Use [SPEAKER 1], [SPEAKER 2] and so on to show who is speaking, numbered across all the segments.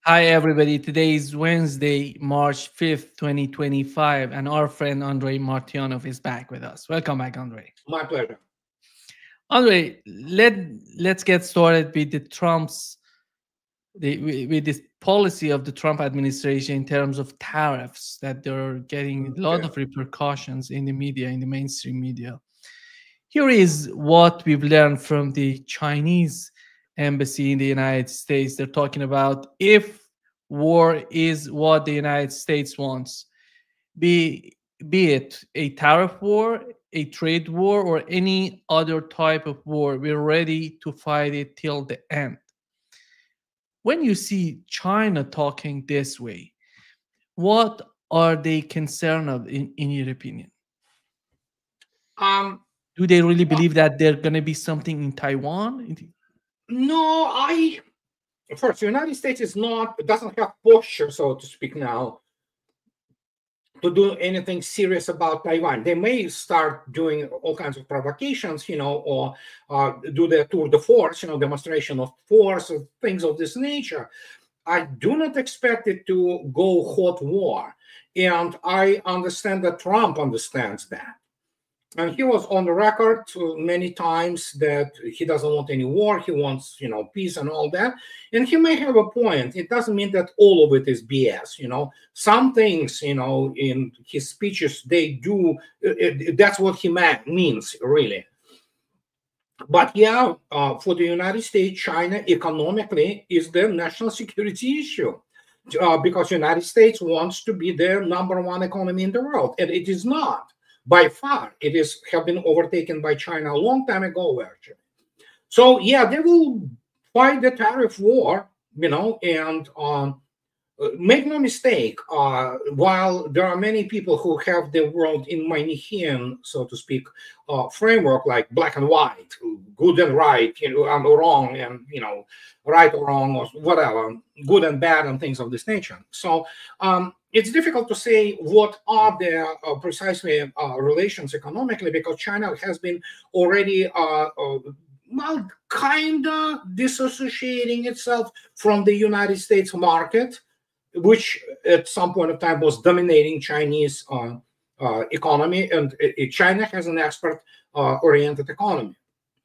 [SPEAKER 1] Hi, everybody. Today is Wednesday, March 5th, 2025, and our friend Andrei Martyanov is back with us. Welcome back, Andrei.
[SPEAKER 2] My pleasure.
[SPEAKER 1] Andrei, let's get started with with this policy of the Trump administration in terms of tariffs that they're getting a lot
[SPEAKER 2] Okay.
[SPEAKER 1] of repercussions in the media, in the mainstream media. Here is what we've learned from the Chinese embassy in the United States. They're talking about if war is what the United States wants, be be it a tariff war, a trade war, or any other type of war, we're ready to fight it till the end. When you see China talking this way, what are they concerned of in your opinion?
[SPEAKER 2] Um,
[SPEAKER 1] Do they really
[SPEAKER 2] well,
[SPEAKER 1] believe that there's going to be something in Taiwan?
[SPEAKER 2] no, first, the United States doesn't have posture, so to speak, now to do anything serious about Taiwan. They may start doing all kinds of provocations, or do their tour de force, demonstration of force, or things of this nature. I do not expect it to go hot war. And I understand that Trump understands that. And he was on the record many times that he doesn't want any war. He wants, peace and all that. And he may have a point. It doesn't mean that all of it is BS. Some things, in his speeches, they do. That's what he means, really. But yeah, for the United States, China economically is the national security issue. Because the United States wants to be the number one economy in the world, and it is not. By far, it is have been overtaken by China a long time ago, actually. So yeah, they will fight the tariff war, and make no mistake, while there are many people who have the world in Manichean, so to speak, framework, like black and white, good and right, and wrong, and right or wrong, or whatever, good and bad, and things of this nature. So it's difficult to say what are the precisely relations economically, because China has been already well, kind of disassociating itself from the United States market, which at some point of time was dominating Chinese economy, and China has an export-oriented economy.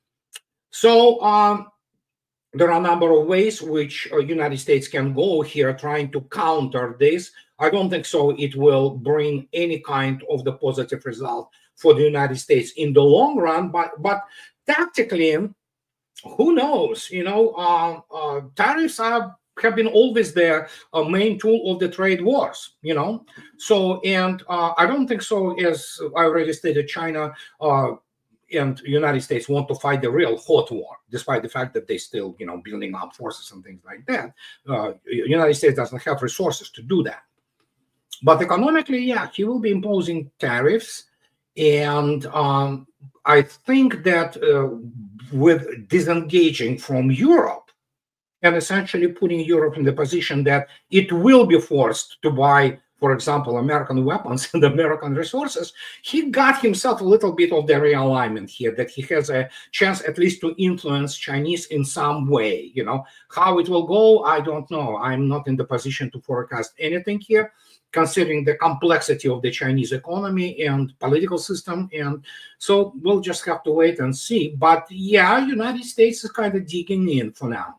[SPEAKER 2] So there are a number of ways which United States can go here trying to counter this. I don't think so it will bring any kind of the positive result for the United States in the long run, but tactically, who knows? Tariffs have been always the main tool of the trade wars, So, and I don't think so, as I already stated, China and United States want to fight the real hot war, despite the fact that they still, building up forces and things like that. United States doesn't have resources to do that. But economically, yeah, he will be imposing tariffs. And I think that with disengaging from Europe, and essentially putting Europe in the position that it will be forced to buy, for example, American weapons and American resources, he got himself a little bit of the realignment here, that he has a chance at least to influence Chinese in some way. How it will go, I don't know. I'm not in the position to forecast anything here, considering the complexity of the Chinese economy and political system. And so we'll just have to wait and see. But yeah, United States is kind of digging in for now.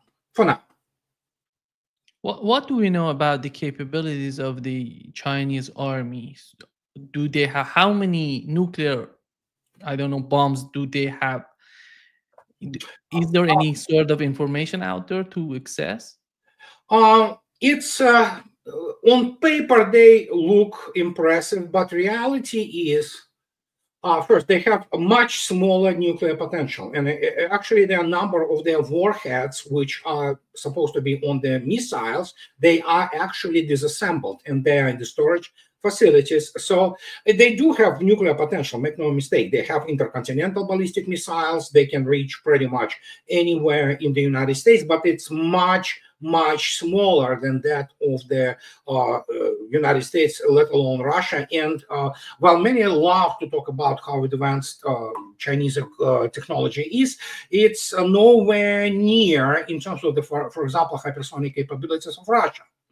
[SPEAKER 1] What do we know about the capabilities of the Chinese armies? Do they have how many nuclear, I don't know, bombs do they have? Is there any sort of information out there to access?
[SPEAKER 2] It's on paper they look impressive, but reality is, first, they have a much smaller nuclear potential. And actually, there are a number of their warheads, which are supposed to be on the missiles, they are actually disassembled, and they are in the storage facilities. So they do have nuclear potential, make no mistake. They have intercontinental ballistic missiles. They can reach pretty much anywhere in the United States, but it's much smaller than that of the United States, let alone Russia. And while many love to talk about how advanced Chinese technology is, it's nowhere near in terms of the, for example, hypersonic capabilities of Russia.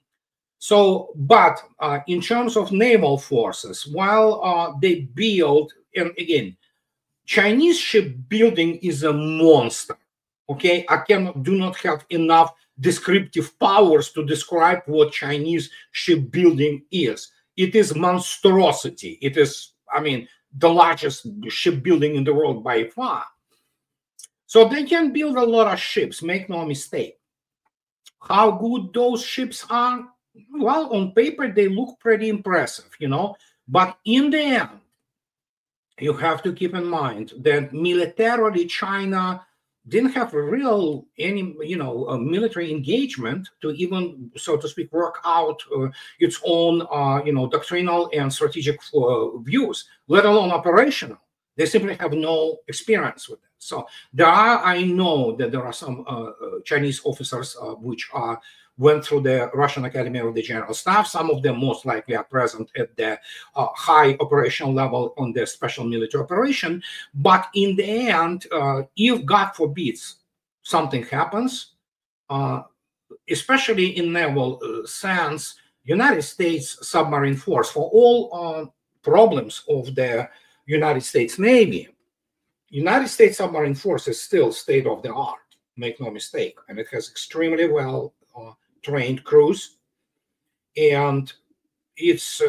[SPEAKER 2] So, but in terms of naval forces, while they build, and again, Chinese shipbuilding is a monster. Okay, I do not have enough descriptive powers to describe what Chinese shipbuilding is. It is monstrosity. It is, I mean, the largest shipbuilding in the world by far. So they can build a lot of ships, make no mistake. How good those ships are? Well, on paper, they look pretty impressive, you know, but in the end, you have to keep in mind that militarily China didn't have a real military engagement to even, so to speak, work out its own doctrinal and strategic views, let alone operational. They simply have no experience with it. So I know that there are some Chinese officers which went through the Russian Academy of the General Staff. Some of them most likely are present at the high operational level on the special military operation. But in the end, if God forbids something happens, especially in naval sense, United States submarine force, for all problems of the United States Navy, United States submarine force is still state of the art, make no mistake, and it has extremely well trained crews, and it's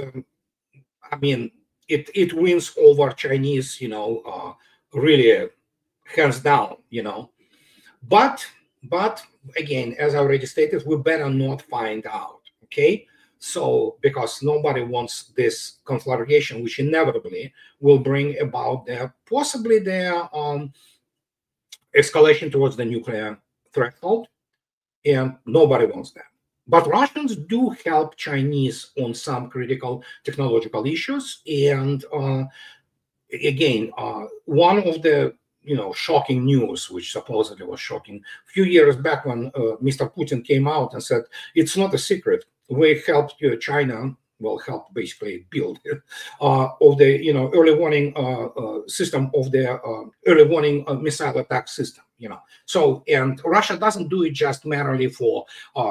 [SPEAKER 2] it wins over Chinese, really hands down, but again, as I already stated, we better not find out. Okay, so because nobody wants this conflagration, which inevitably will bring about possibly their escalation towards the nuclear threshold, and nobody wants that. But Russians do help Chinese on some critical technological issues, and again, one of the shocking news, which supposedly was shocking a few years back when Mr. Putin came out and said it's not a secret. We helped China, help basically build of the early warning system of the early warning missile attack system. So, and Russia doesn't do it just merely for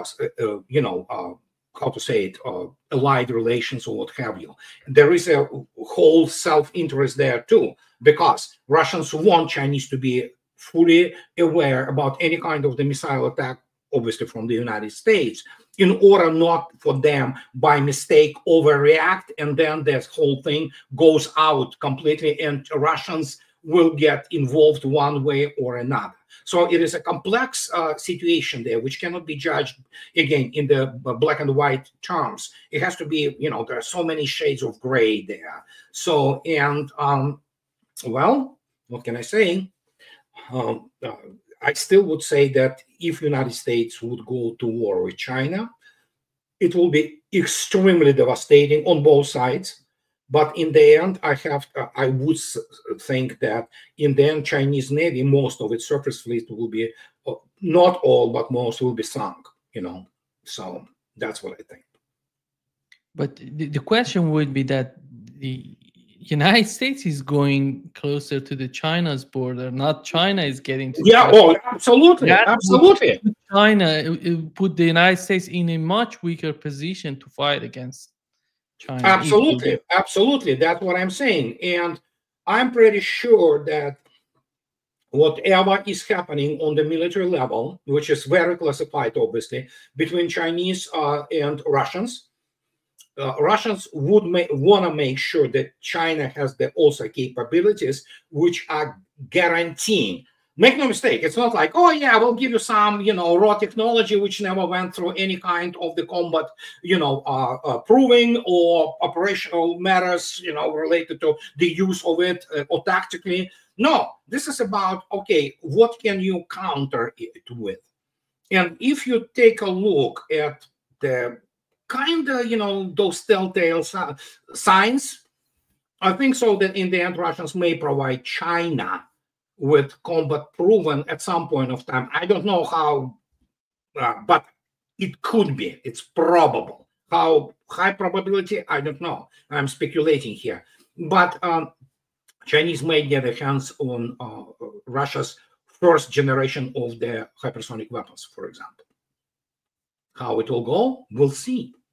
[SPEAKER 2] how to say it, allied relations or what have you. There is a whole self-interest there too, because Russians want Chinese to be fully aware about any kind of the missile attack, obviously from the United States, in order not for them by mistake overreact, and then this whole thing goes out completely and Russians will get involved one way or another. So it is a complex situation there, which cannot be judged, again, in the black and white terms. It has to be, there are so many shades of gray there. So, and, well, what can I say? I still would say that if United States would go to war with China, it will be extremely devastating on both sides. But in the end, I would think that in the end, Chinese Navy, most of its surface fleet will be, not all, but most will be sunk, So that's what I think.
[SPEAKER 1] But the question would be that the United States is going closer to the China's border, not China is getting to.
[SPEAKER 2] Yeah, absolutely, absolutely.
[SPEAKER 1] China it put the United States in a much weaker position to fight against China.
[SPEAKER 2] Absolutely, absolutely. That's what I'm saying. And I'm pretty sure that whatever is happening on the military level, which is very classified, obviously, between Chinese and Russians, Russians would want to make sure that China has the also capabilities which are guaranteeing. Make no mistake, it's not like, oh yeah, we'll give you some, raw technology which never went through any kind of the combat, proving or operational matters, related to the use of it or tactically. No, this is about, okay, what can you counter it with? And if you take a look at the kind of, those telltale signs, I think so that in the end, Russians may provide China with combat proven at some point of time. I don't know how, but it could be. It's probable. How high probability? I don't know. I'm speculating here. But Chinese may get their hands on Russia's first generation of the hypersonic weapons, for example. How it will go, we'll see.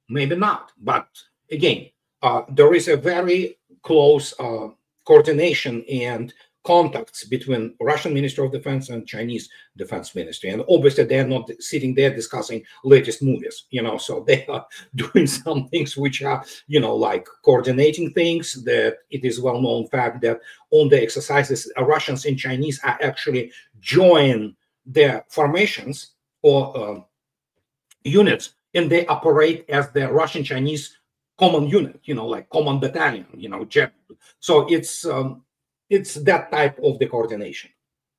[SPEAKER 2] maybe not. But again, there is a very close coordination and contacts between Russian Ministry of Defense and Chinese Defense Ministry. And obviously they're not sitting there discussing latest movies, so they are doing some things which are, like coordinating things. That it is well-known fact that on the exercises, Russians and Chinese are actually join their formations or units, and they operate as the Russian-Chinese common unit, like common battalion, so it's that type of the coordination.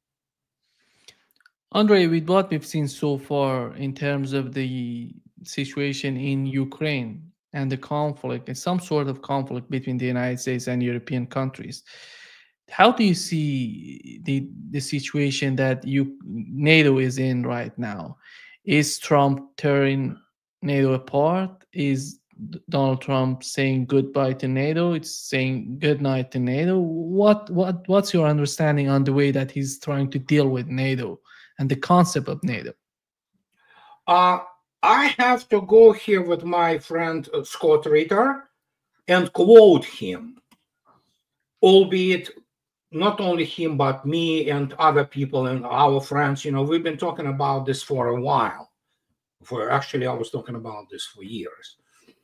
[SPEAKER 1] Andrei, with what we've seen so far in terms of the situation in Ukraine and the conflict, and some sort of conflict between the United States and European countries, how do you see the situation that NATO is in right now? Is Trump tearing NATO apart? Is Donald Trump saying goodbye to NATO? It's saying good night to NATO. What's your understanding on the way that he's trying to deal with NATO and the concept of NATO?
[SPEAKER 2] I have to go here with my friend Scott Ritter and quote him, albeit not only him but me and other people and our friends. We've been talking about this for a while. Actually, I was talking about this for years.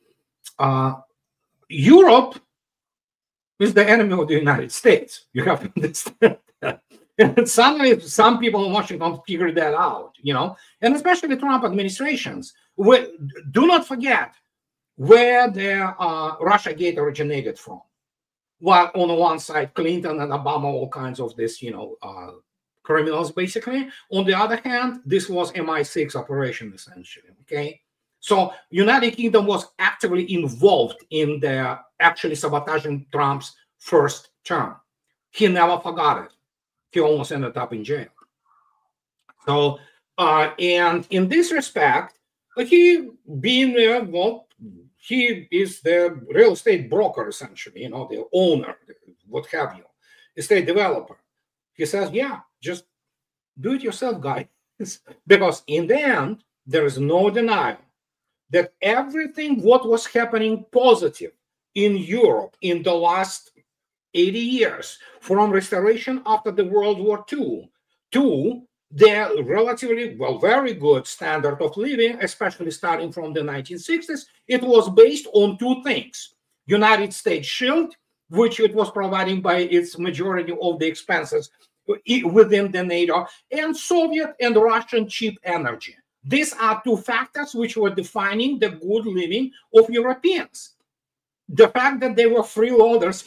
[SPEAKER 2] Europe is the enemy of the United States. You have to understand that. And suddenly, some people in Washington figured that out, and especially Trump administrations. Do not forget where the Russiagate originated from. Well, on the one side, Clinton and Obama, all kinds of this, criminals, basically. On the other hand, this was MI6 operation, essentially, okay? So United Kingdom was actively involved in the actually sabotaging Trump's first term. He never forgot it. He almost ended up in jail. So, and in this respect, he is the real estate broker, essentially, the owner, what have you, estate developer. He says, yeah, just do it yourself, guys. Because in the end, there is no denial that everything what was happening positive in Europe in the last 80 years, from restoration after the World War II to the relatively, very good standard of living, especially starting from the 1960s, it was based on two things. United States shield, which it was providing by its majority of the expenses within the NATO, and Soviet and Russian cheap energy. These are two factors which were defining the good living of Europeans. The fact that they were freeloaders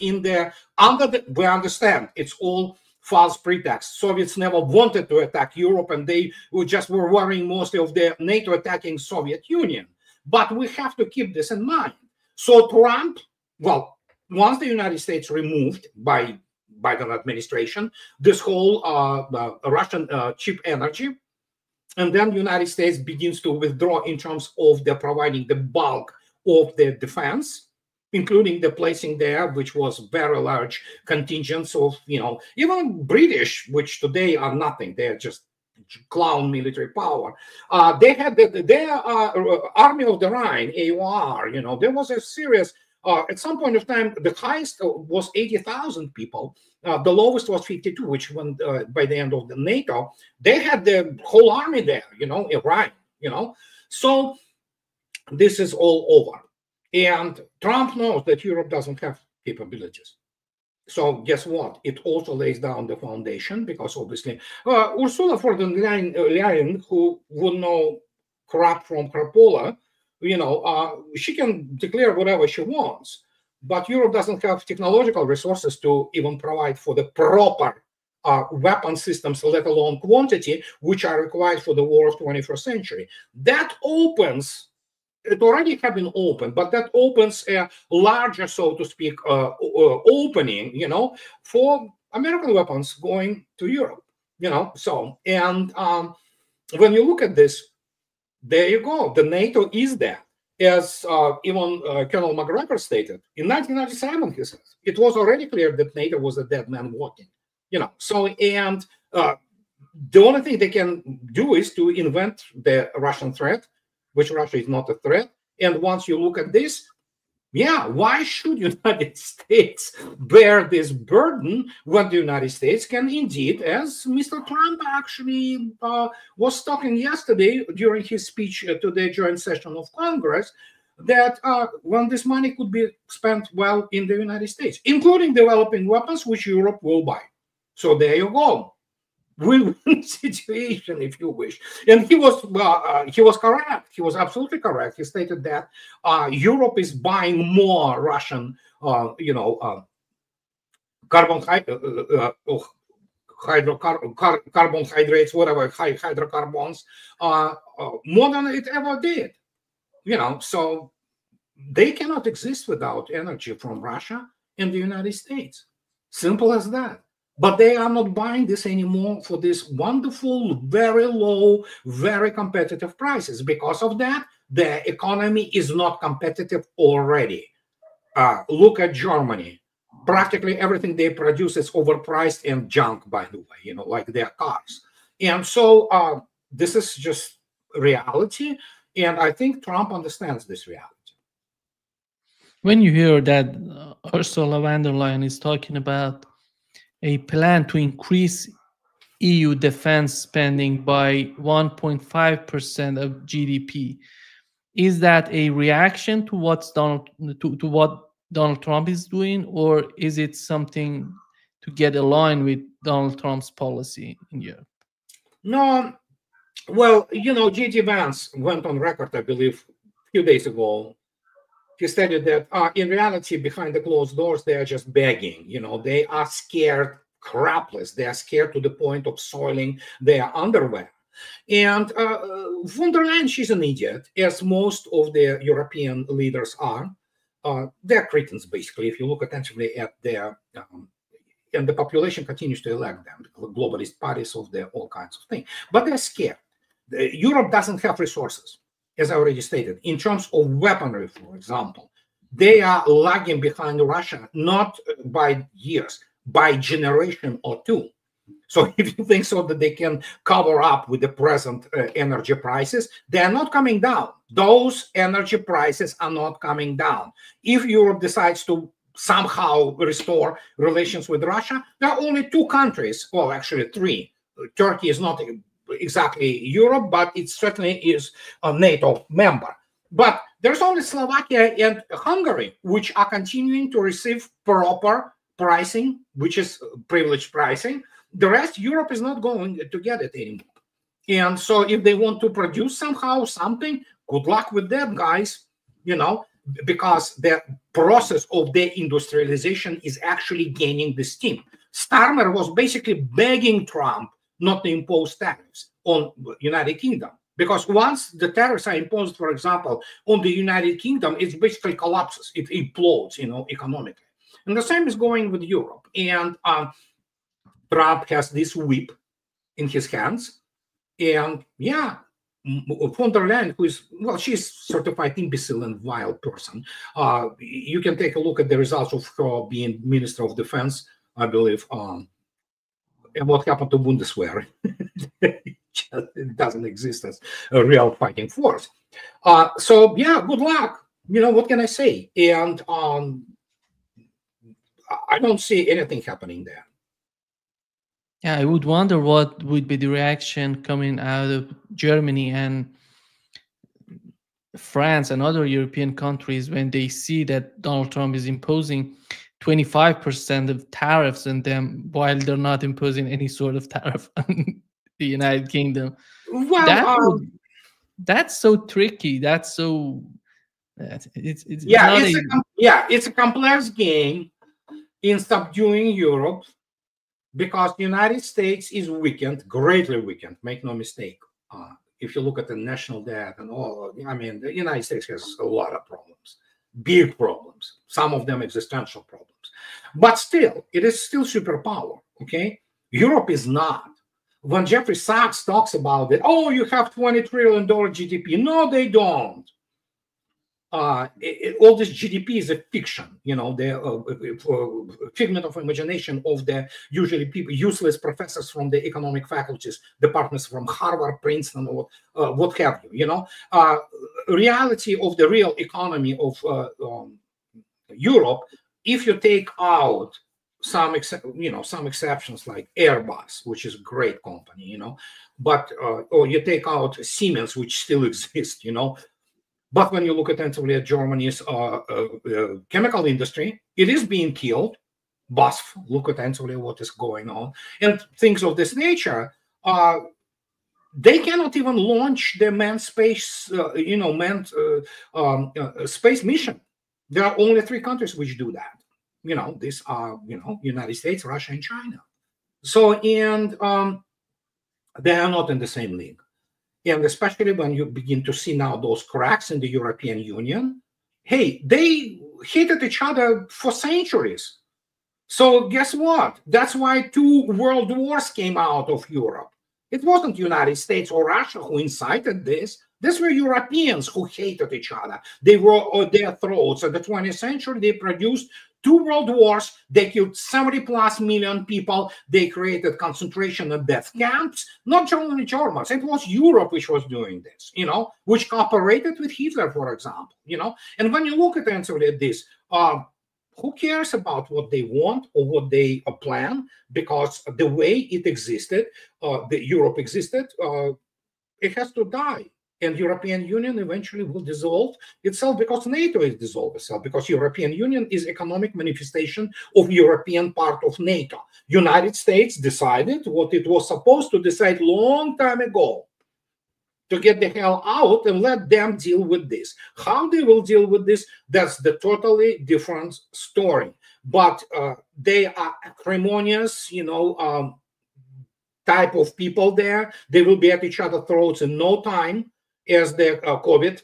[SPEAKER 2] we understand it's all false pretext. Soviets never wanted to attack Europe, and they just were worrying mostly of the NATO attacking Soviet Union. But we have to keep this in mind. So Trump, once the United States removed by Biden administration this whole Russian cheap energy, and then the United States begins to withdraw in terms of the providing the bulk of the defense, including the placing there, which was very large contingents of, even British, which today are nothing. They're just clown military power. They had their Army of the Rhine, AOR, there was a serious, at some point of time, the highest was 80,000 people. The lowest was 52, which went by the end of the NATO. They had the whole army there, in Rhine, So this is all over. And Trump knows that Europe doesn't have capabilities. So guess what? It also lays down the foundation, because obviously Ursula von der Leyen, who would know crap from crapola, she can declare whatever she wants. But Europe doesn't have technological resources to even provide for the proper weapon systems, let alone quantity, which are required for the war of 21st century. That opens, it already have been opened, but that opens a larger, so to speak, opening, for American weapons going to Europe, So, and when you look at this, there you go. The NATO is there. As even Colonel McGregor stated, in 1997, he says, it was already clear that NATO was a dead man walking, So, and the only thing they can do is to invent the Russian threat, which Russia is not a threat, And once you look at this, yeah, why should United States bear this burden when the United States can indeed, as Mr. Trump actually was talking yesterday during his speech to the joint session of Congress, that when this money could be spent well in the United States, including developing weapons, which Europe will buy. So there you go. Win-win situation, if you wish. And he was correct. He was absolutely correct. He stated that Europe is buying more Russian, carbon carbohydrates, whatever, hydrocarbons, more than it ever did. So they cannot exist without energy from Russia and the United States. Simple as that. But they are not buying this anymore for this wonderful, very low, very competitive prices. Because of that, the economy is not competitive already. Look at Germany. Practically everything they produce is overpriced and junk, by the way, like their cars. And so this is just reality. And I think Trump understands this reality.
[SPEAKER 1] When you hear that Ursula von der Leyen is talking about a plan to increase EU defense spending by 1.5% of GDP, is that a reaction to what Donald Trump is doing, or is it something to get aligned with Donald Trump's policy in Europe?
[SPEAKER 2] No, well, J.D. Vance went on record, I believe, a few days ago. He stated that in reality, behind the closed doors, they are just begging. They are scared crapless. They are scared to the point of soiling their underwear. And von der Leyen, she's an idiot, as most of the European leaders are. They're cretins, basically, if you look attentively at their, and the population continues to elect them, globalist parties of all kinds of things. But they're scared. Europe doesn't have resources, as I already stated. In terms of weaponry, for example, they are lagging behind Russia, not by years, by generation or two. So if you think so that they can cover up with the present energy prices, they are not coming down. Those energy prices are not coming down. If Europe decides to somehow restore relations with Russia, there are only two countries, well, actually three. Turkey is not exactly Europe, but it certainly is a NATO member. But there's only Slovakia and Hungary, which are continuing to receive proper pricing, which is privileged pricing. The rest, Europe is not going to get it anymore. And so if they want to produce somehow something, good luck with that, guys, because the process of deindustrialization is actually gaining the steam. Starmer was basically begging Trump not to impose tariffs on United Kingdom. Because once the tariffs are imposed, for example, on the United Kingdom, it basically collapses. It implodes, economically. And the same is going with Europe. And Trump has this whip in his hands. And yeah, von der Leyen, who is, well, she's certified imbecile and vile person. You can take a look at the results of her being Minister of Defense, I believe, and what happened to Bundeswehr. It doesn't exist as a real fighting force. So yeah, good luck. What can I say? And I don't see anything happening there.
[SPEAKER 1] Yeah, I would wonder what would be the reaction coming out of Germany and France and other European countries when they see that Donald Trump is imposing 25% of tariffs on them while they're not imposing any sort of tariff on the United Kingdom.
[SPEAKER 2] Well,
[SPEAKER 1] that's so tricky. That's so
[SPEAKER 2] it's a complex game in subduing Europe, because the United States is weakened, greatly weakened, make no mistake. If you look at the national debt and all, the United States has a lot of problems, big problems, some of them existential problems. But still, it is still superpower, okay? Europe is not. When Jeffrey Sachs talks about it, oh, you have $20 trillion GDP. No, they don't. all this GDP is a fiction, you know, the figment of imagination of the usually people, useless professors from the economic faculties, departments from Harvard, Princeton, or what have you. You know, reality of the real economy of Europe, if you take out some exceptions like Airbus, which is a great company, you know, but or you take out Siemens, which still exists, you know. But when you look attentively at Germany's chemical industry, it is being killed. BASF, look attentively at what is going on, and things of this nature. They cannot even launch the manned space, space mission. There are only 3 countries which do that. You know, these are, United States, Russia, and China. So, and they are not in the same league. And especially when you begin to see now those cracks in the European Union, hey, they hated each other for centuries. So guess what? That's why 2 world wars came out of Europe. It wasn't United States or Russia who incited this. These were Europeans who hated each other. They were on their throats. In the 20th century, they produced 2 world wars. They killed 70+ million people. They created concentration and death camps. Not only Germans. It was Europe which was doing this, you know, which cooperated with Hitler, for example, you know. And when you look at this, who cares about what they want or what they plan? Because the way it existed, the Europe existed, it has to die. And European Union eventually will dissolve itself because NATO is dissolved itself, because European Union is economic manifestation of European part of NATO. United States decided what it was supposed to decide long time ago, to get the hell out and let them deal with this. How they will deal with this, that's the totally different story. But they are acrimonious, you know, type of people there. They will be at each other's throats in no time, as the COVID,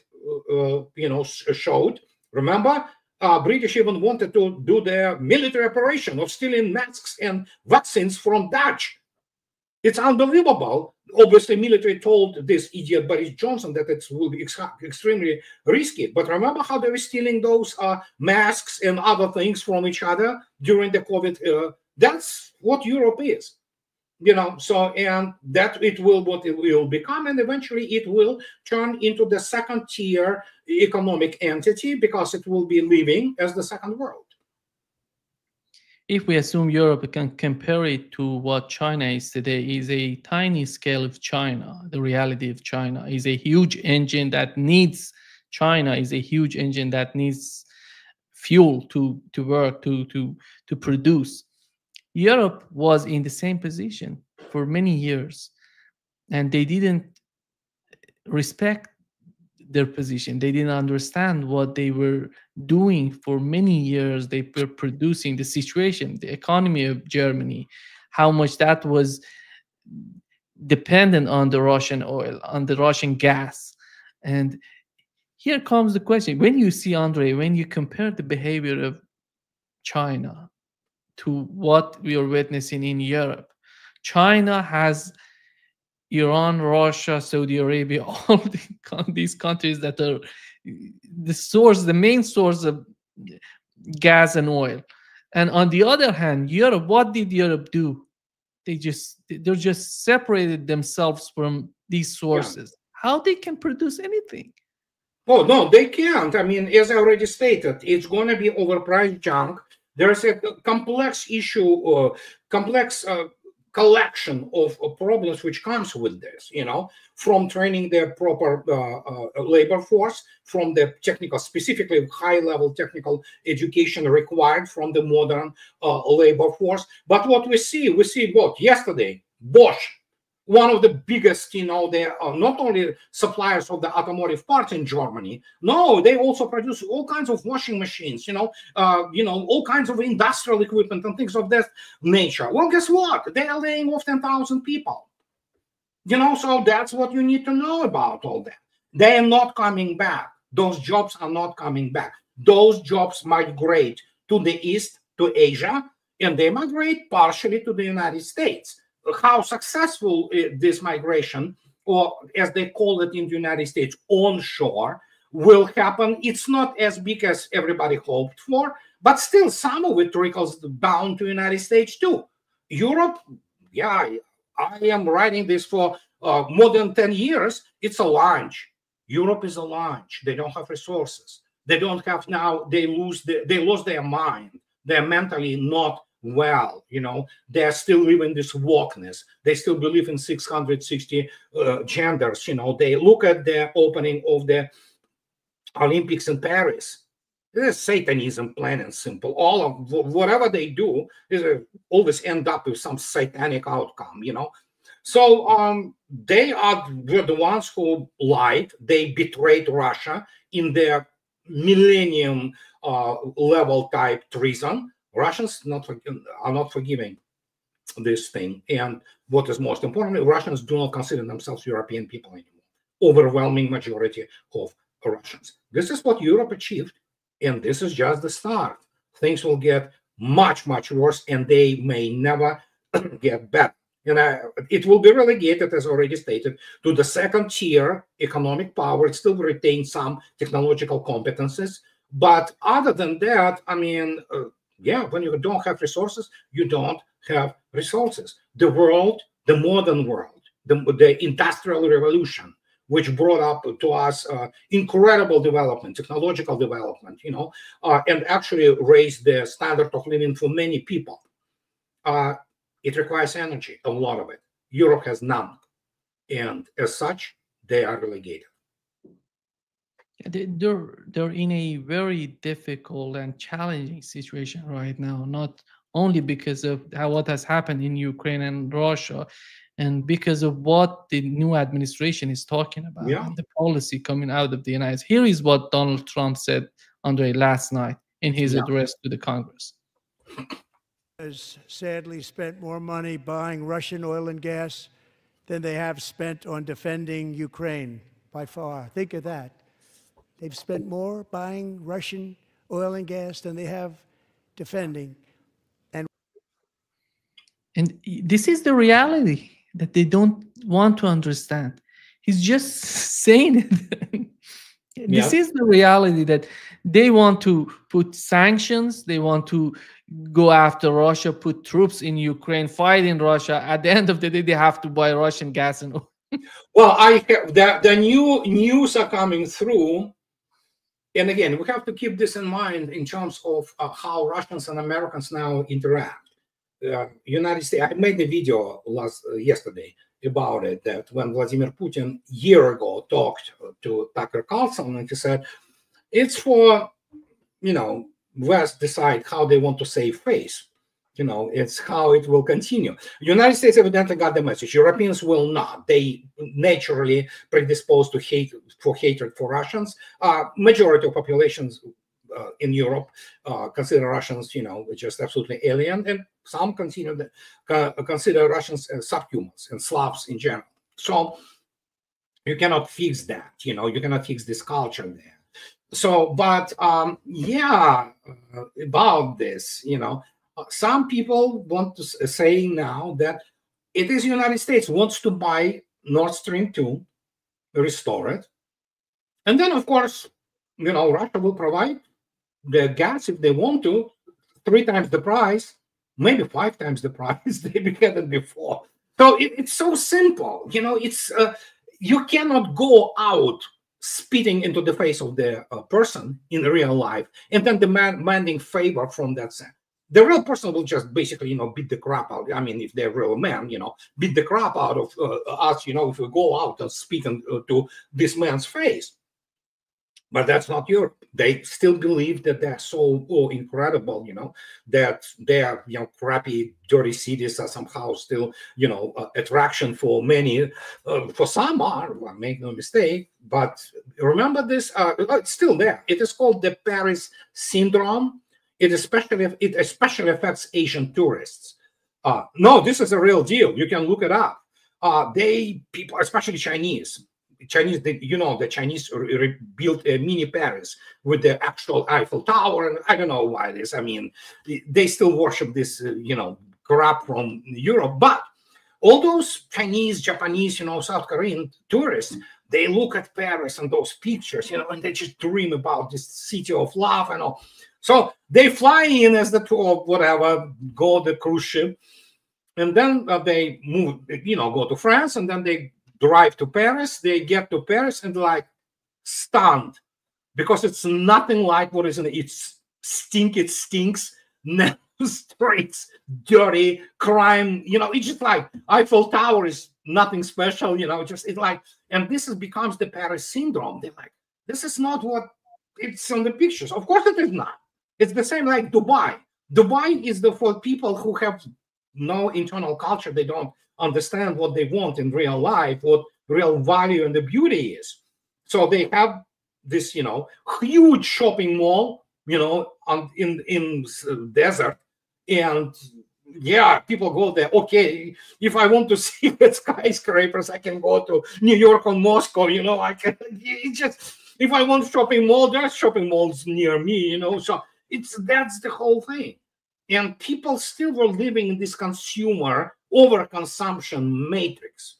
[SPEAKER 2] showed. Remember, British even wanted to do their military operation of stealing masks and vaccines from Dutch. It's unbelievable. Obviously, military told this idiot Boris Johnson that it will be extremely risky. But remember how they were stealing those masks and other things from each other during the COVID? That's what Europe is. You know, so, and that it will what it will become, and eventually it will turn into the 2nd tier economic entity because it will be living as the second world.
[SPEAKER 1] If we assume Europe can compare it to what China is today, is a tiny scale of China. The reality of China is a huge engine that needs, China is a huge engine that needs fuel to work, to produce. Europe was in the same position for many years, and they didn't respect their position. They didn't understand what they were doing for many years. They were producing the situation, the economy of Germany, how much that was dependent on the Russian oil, on the Russian gas. And here comes the question. When you see, Andre, when you compare the behavior of China to what we are witnessing in Europe, China has Iran, Russia, Saudi Arabia, all these countries that are the main source of gas and oil. And on the other hand, Europe, what did Europe do? They just separated themselves from these sources. Yeah. How they can produce anything?
[SPEAKER 2] Oh, no, they can't. I mean, as I already stated, it's going to be overpriced junk. There's a complex issue, complex collection of problems which comes with this, you know, from training the proper labor force, from the technical, specifically high-level technical education required from the modern labor force. But what we see what yesterday, Bosch, one of the biggest, you know, they are not only suppliers of the automotive parts in Germany. No, they also produce all kinds of washing machines, you know, all kinds of industrial equipment and things of that nature. Well, guess what? They are laying off 10,000 people. You know, so that's what you need to know about all that. They are not coming back. Those jobs are not coming back. Those jobs migrate to the East, to Asia, and they migrate partially to the United States. How successful this migration, or as they call it in the United States, onshore, will happen. It's not as big as everybody hoped for, but still some of it trickles down to the United States too. Europe, yeah, I am writing this for more than 10 years. It's a launch. Europe is a launch. They don't have resources. They don't have now, they lost their mind. They're mentally not well, you know. They're still living this wokeness. They still believe in 660 genders, you know. They look at the opening of the Olympics in Paris. This is Satanism, plain and simple. All of whatever they do is always end up with some satanic outcome, you know. So they were the ones who lied. They betrayed Russia in their millennium level type treason. Russians are not forgiving this thing. And what is most important, Russians do not consider themselves European people anymore. Overwhelming majority of Russians. This is what Europe achieved, and this is just the start. Things will get much, much worse, and they may never get better. And it will be relegated, as already stated, to the second tier economic power. It still retains some technological competences. But other than that, I mean, yeah, when you don't have resources, you don't have resources. The world, the modern world, the industrial revolution, which brought up to us incredible development, technological development, you know, and actually raised the standard of living for many people. It requires energy, a lot of it. Europe has none. And as such, they are relegated.
[SPEAKER 1] They're in a very difficult and challenging situation right now, not only because of what has happened in Ukraine and Russia, and because of what the new administration is talking about, and the policy coming out of the United States. Here is what Donald Trump said, Andre, last night in his address to the Congress.
[SPEAKER 3] Has sadly spent more money buying Russian oil and gas than they have spent on defending Ukraine, by far. Think of that. They've spent more buying Russian oil and gas than they have defending.
[SPEAKER 1] And this is the reality that they don't want to understand. He's just saying it. This is the reality, that they want to put sanctions. They want to go after Russia, put troops in Ukraine, fight in Russia. At the end of the day, they have to buy Russian gas and oil.
[SPEAKER 2] Well, the new news are coming through. And again, we have to keep this in mind in terms of how Russians and Americans now interact. United States, I made a video yesterday about it, that when Vladimir Putin a year ago talked to Tucker Carlson, and he said, it's for, you know, West decide how they want to save face. You know, it's how it will continue. United States evidently got the message. Europeans will not. They naturally predisposed to hatred for Russians. Majority of populations in Europe consider Russians, you know, just absolutely alien, and some consider Russians as subhumans and Slavs in general. So you cannot fix that, you know, you cannot fix this culture there. So, but yeah, about this, you know, some people want to say now that it is United States wants to buy Nord Stream 2, restore it, and then of course, you know, Russia will provide the gas if they want to, 3 times the price, maybe 5 times the price they had it before. So it's so simple, you know. It's you cannot go out spitting into the face of the person in real life and then demanding favor from that sense. The real person will just basically, you know, beat the crap out. I mean, if they're real men, you know, beat the crap out of us, you know, if we go out and speak to this man's face. But that's not Europe. They still believe that they're so incredible, you know, that their, you know, crappy, dirty cities are somehow still, you know, attraction for many. For some are, well, make no mistake. But remember this, it's still there. It is called the Paris syndrome. It especially affects Asian tourists. No, this is a real deal. You can look it up. People, especially Chinese, you know, the Chinese built a mini Paris with the actual Eiffel Tower, and I don't know why this. I mean, they still worship this, you know, crap from Europe. But all those Chinese, Japanese, you know, South Korean tourists, they look at Paris and those pictures, you know, and they just dream about this city of love and all. So they fly in as the tour, whatever, go the cruise ship, and then they move, you know, go to France, and then they drive to Paris. They get to Paris and like stunned, because it's nothing like what is in it. It stinks, narrow streets, dirty, crime. You know, it's just like Eiffel Tower is nothing special. You know, just it's like, and this becomes the Paris syndrome. They're like, this is not what it's on the pictures. Of course, it is not. It's the same like Dubai. Dubai is for people who have no internal culture. They don't understand what they want in real life, what real value and the beauty is. So they have this, you know, huge shopping mall, you know, in desert, and yeah, people go there. Okay, if I want to see the skyscrapers, I can go to New York or Moscow. You know, I can. It's just, if I want shopping mall, there's shopping malls near me. You know, so that's the whole thing. And people still were living in this consumer overconsumption matrix.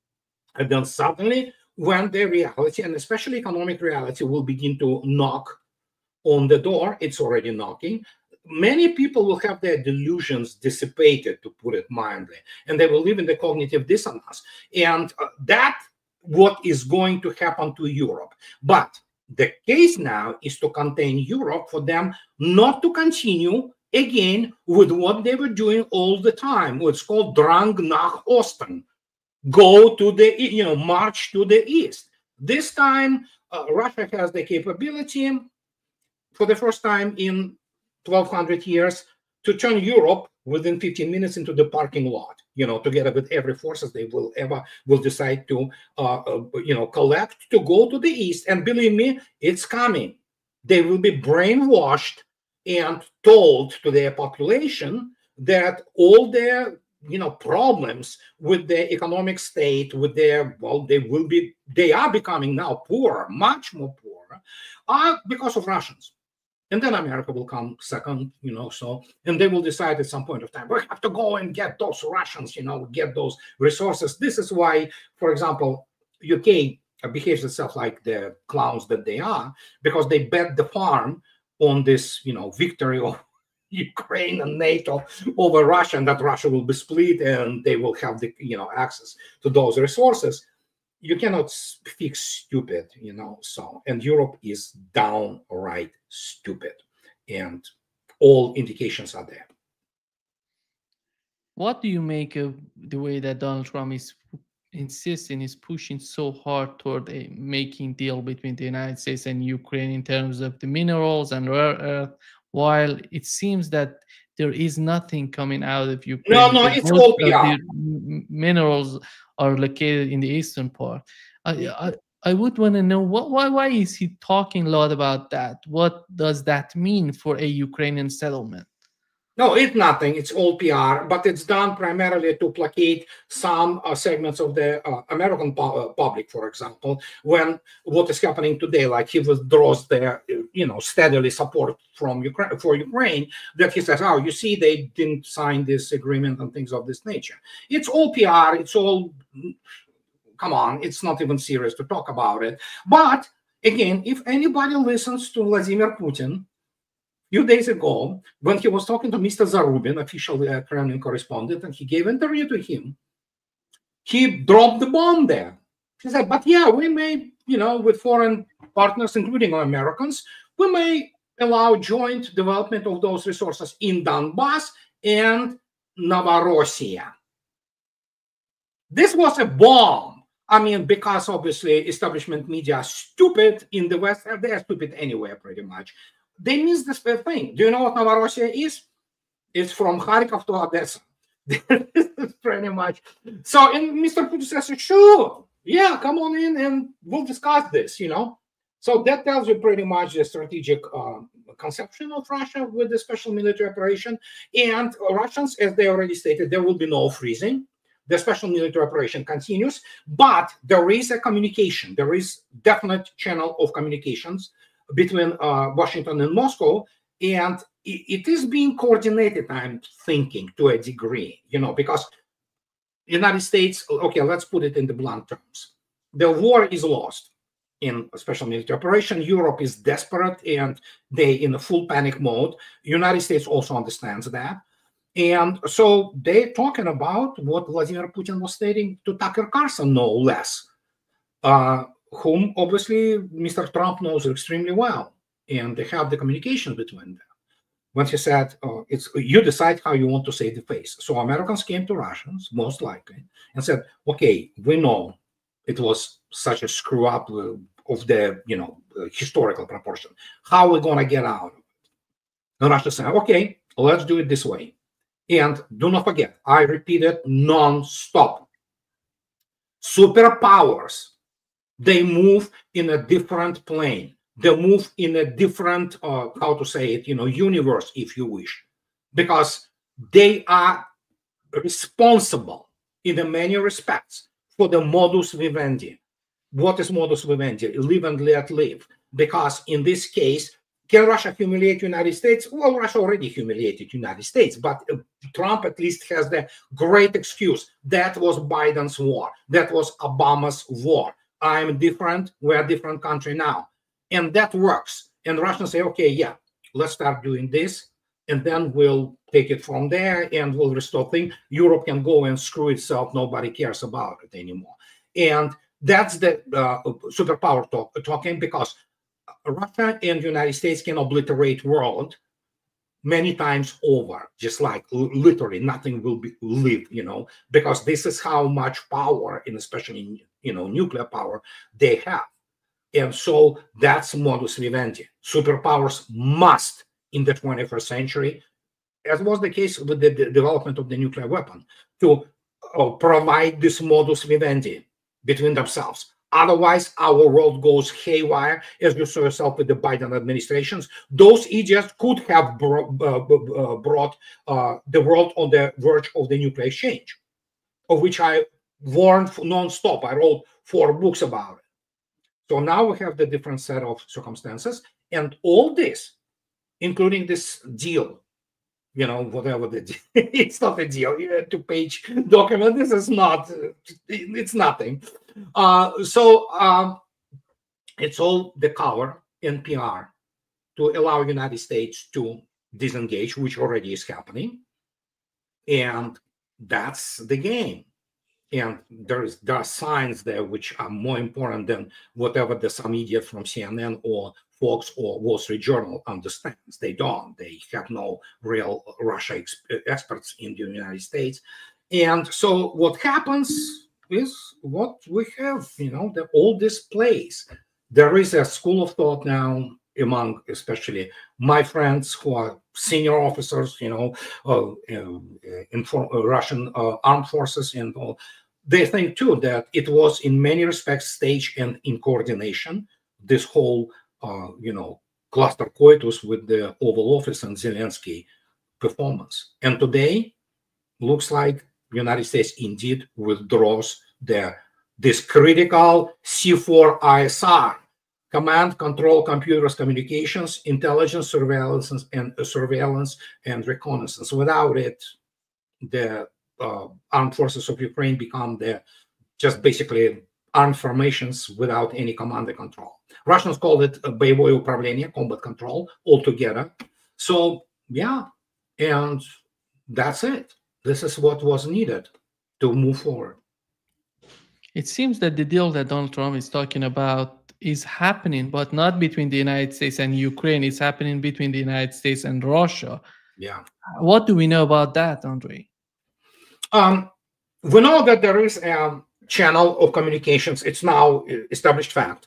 [SPEAKER 2] And then suddenly, when the reality, and especially economic reality, will begin to knock on the door, it's already knocking, many people will have their delusions dissipated, to put it mildly, and they will live in the cognitive dissonance. And that's what is going to happen to Europe. But the case now is to contain Europe, for them not to continue again with what they were doing all the time, what's called Drang nach Osten. Go to the, you know, march to the east. This time, Russia has the capability, for the first time in 1200 years, to turn Europe within 15 minutes into the parking lot, you know, together with every forces they will decide to, you know, collect to go to the east. And believe me, it's coming. They will be brainwashed and told to their population that all their, you know, problems with the economic state, with their, well, they are becoming now poor, much more poor, because of Russians. And then America will come second, you know, so, and they will decide at some point of time, we have to go and get those Russians, you know, get those resources. This is why, for example, UK behaves itself like the clowns that they are, because they bet the farm on this, you know, victory of Ukraine and NATO over Russia, and that Russia will be split and they will have the, you know, access to those resources. You cannot fix stupid, you know, so, and Europe is downright stupid, and all indications are there.
[SPEAKER 1] What do you make of the way that Donald Trump is insisting, is pushing so hard toward a making deal between the United States and Ukraine in terms of the minerals and rare earth, while it seems that there is nothing coming out of Ukraine?
[SPEAKER 2] No, it's all PR.
[SPEAKER 1] The minerals are located in the eastern part. I would want to know why is he talking a lot about that? What does that mean for a Ukrainian settlement?
[SPEAKER 2] No, it's nothing. It's all PR, but it's done primarily to placate some segments of the American public, for example, when what is happening today, like he withdraws their, you know, steadily support from Ukraine for Ukraine, that he says, oh, you see, they didn't sign this agreement and things of this nature. It's all PR. It's all, come on, it's not even serious to talk about it. But again, if anybody listens to Vladimir Putin, few days ago, when he was talking to Mr. Zarubin, official Kremlin correspondent, and he gave an interview to him, he dropped the bomb there. He said, but yeah, we may, you know, with foreign partners, including Americans, we may allow joint development of those resources in Donbass and Novorossiya. This was a bomb. I mean, because obviously establishment media are stupid in the West, they're stupid anywhere pretty much. They miss this thing. Do you know what Novorossiya is? It's from Kharkov to Odessa. Pretty much. So, and Mr. Putin says, sure, yeah, come on in and we'll discuss this, you know. So that tells you pretty much the strategic conception of Russia with the special military operation. And Russians, as they already stated, there will be no freezing. The special military operation continues, but there is a communication. There is definite channel of communications between Washington and Moscow, and it is being coordinated, I'm thinking, to a degree, you know, because the United States, okay, let's put it in the blunt terms. the war is lost in a special military operation. Europe is desperate and they in a full panic mode. United States also understands that. And so they're talking about what Vladimir Putin was stating to Tucker Carlson, no less, whom obviously Mr. Trump knows extremely well. And they have the communication between them. When he said, "It's you decide how you want to save the face." So Americans came to Russians, most likely, and said, "Okay, we know it was such a screw up of the historical proportion. How are we gonna get out of it?" And Russia said, "Okay, let's do it this way." And do not forget, I repeat it non-stop. Superpowers, they move in a different plane. They move in a different, how to say it, universe, if you wish, because they are responsible in many respects for the modus vivendi. What is modus vivendi? Live and let live. Because in this case, can Russia humiliate the United States? Well, Russia already humiliated the United States, but Trump at least has the great excuse. That was Biden's war. That was Obama's war. I'm different. We're a different country now. And that works. And Russians say, okay, yeah, let's start doing this. And then we'll take it from there and we'll restore things. Europe can go and screw itself. Nobody cares about it anymore. And that's the superpower talking, because Russia and the United States can obliterate world many times over, just like literally nothing will live, because this is how much power, and especially, nuclear power, they have. And so that's modus vivendi. Superpowers must, in the 21st century, as was the case with the development of the nuclear weapon, to provide this modus vivendi between themselves. Otherwise, our world goes haywire, as you saw yourself with the Biden administrations. Those idiots could have brought the world on the verge of the nuclear exchange, of which I warned nonstop. I wrote 4 books about it. So now we have the different set of circumstances, and all this, including this deal, whatever the deal, it's not a deal, 2-page document. This is not, it's nothing. So it's all the cover and PR to allow United States to disengage, which already is happening. And that's the game. And there are signs there which are more important than whatever some idiot from CNN or Fox or Wall Street Journal understands. They don't. They have no real Russia experts in the United States. And so what happens is what we have, all this plays. There is a school of thought now among especially my friends who are senior officers, in Russian armed forces and all. They think too that it was in many respects staged and in coordination, this whole, cluster coitus with the Oval Office and Zelensky performance. And today, looks like the United States indeed withdraws this critical C4ISR, command, control, computers, communications, intelligence, surveillance, and reconnaissance. Without it, the armed forces of Ukraine become just basically armed formations without any command and control. Russians call it боевое управление, combat control altogether. So yeah, and that's it. This is what was needed to move forward.
[SPEAKER 1] It seems that the deal that Donald Trump is talking about is happening, but not between the United States and Ukraine. It's happening between the United States and Russia.
[SPEAKER 2] Yeah.
[SPEAKER 1] What do we know about that, Andrei?
[SPEAKER 2] We know that there is a channel of communications. It's now established fact,